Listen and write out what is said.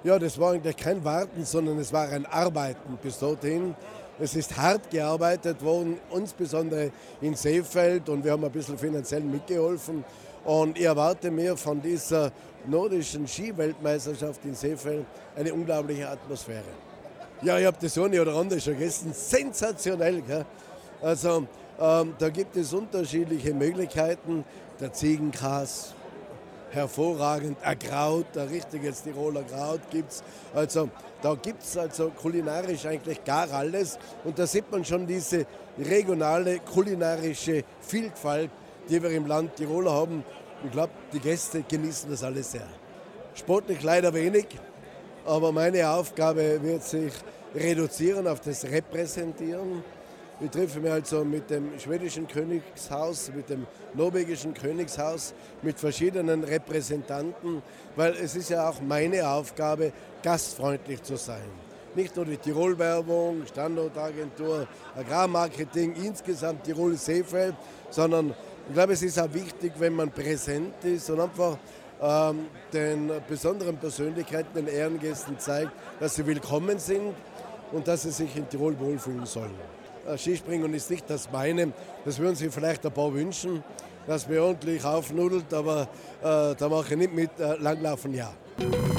Ja, das war eigentlich kein Warten, sondern es war ein Arbeiten bis dorthin. Es ist hart gearbeitet worden, insbesondere in Seefeld, und wir haben ein bisschen finanziell mitgeholfen. Und ich erwarte mir von dieser nordischen Skiweltmeisterschaft in Seefeld eine unglaubliche Atmosphäre. Ja, ich habe das eine oder andere schon gegessen. Sensationell, gell? Also da gibt es unterschiedliche Möglichkeiten. Der Ziegenkäse, hervorragend. Ein Kraut, ein richtiges Tiroler Kraut gibt es. Also da gibt es also kulinarisch eigentlich gar alles. Und da sieht man schon diese regionale kulinarische Vielfalt, die wir im Land Tirol haben. Ich glaube, die Gäste genießen das alles sehr. Sportlich leider wenig, aber meine Aufgabe wird sich reduzieren auf das Repräsentieren. Ich treffe mich also mit dem schwedischen Königshaus, mit dem norwegischen Königshaus, mit verschiedenen Repräsentanten, weil es ist ja auch meine Aufgabe, gastfreundlich zu sein. Nicht nur die Tirol-Werbung, Standortagentur, Agrarmarketing, insgesamt Tirol-Seefeld, sondern ich glaube, es ist auch wichtig, wenn man präsent ist und einfach den besonderen Persönlichkeiten, den Ehrengästen zeigt, dass sie willkommen sind und dass sie sich in Tirol wohlfühlen sollen. Skispringen ist nicht das meine, das würden sich vielleicht ein paar wünschen, dass man ordentlich aufnudelt, aber da mache ich nicht mit, Langlaufen ja.